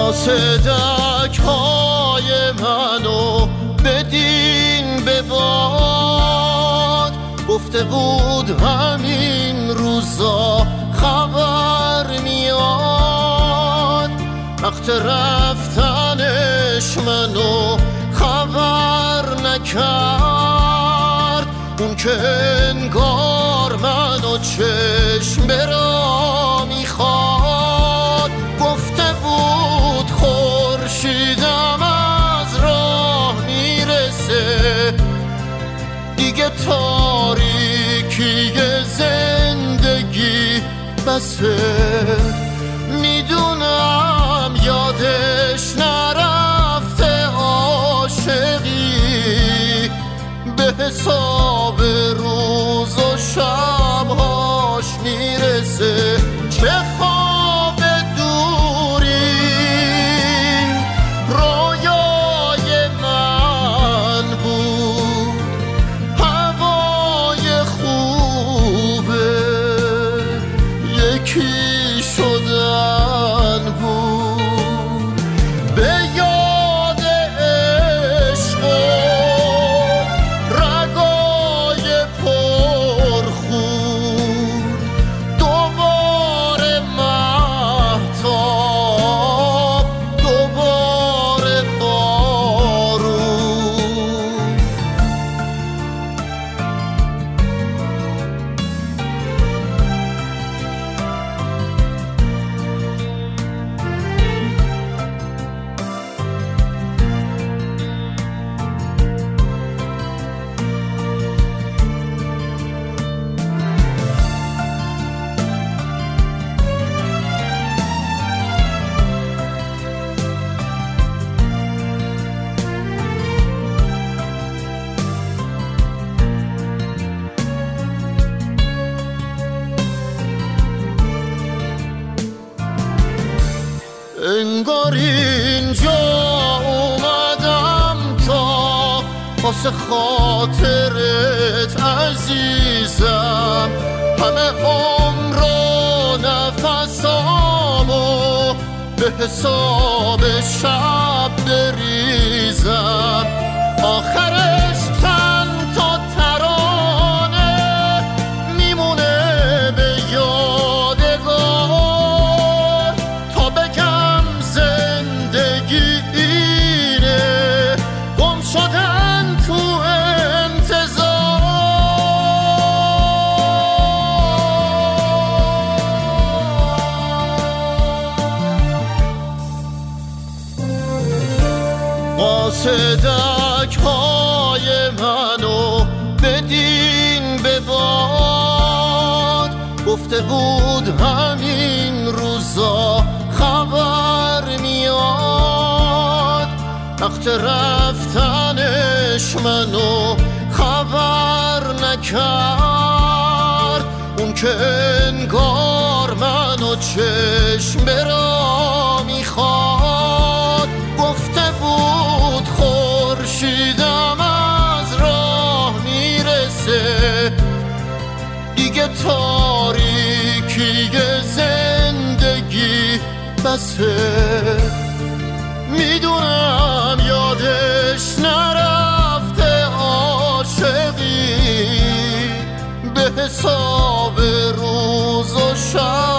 قاصدک های منو بدین به باد، گفته بود همین روزا خبر میاد. وقت رفتنش منو خبر نکرد، اون که انگار منو چشم برا میخواد. گفته بود خورشیدم از راه میرسه، دیگه تاریکی زندگی بسه. میدونم یادش نرفته عاشقی، به حساب روز و شبهاش میرسه. چه خواب دوری رویای من بود، هوای خوبه یکی شدن بود. به یاد عشق و رگای پرخون، دوباره مهتاب، دوباره بارون. انگار اینجا اومدم تا واسه خاطرت عزیزم، همه عمر و نفسامو به حساب شب بریزم. آخرش چند تا ترانه میمونه به یادگار، تا بگم زندگی اینه، گم شدن تو انتظار. قاصدک های منو بدین به باد، گفته بود همین روزا خبر میاد. وقت رفتنش منو خبر نکرد، اون که انگار منو چشم برا میخواد. گفته بود خورشیدم از راه میرسه، دیگه تاریکی زندگی بسه. میدونم یادش نرفته عاشقی، به حساب روز و شب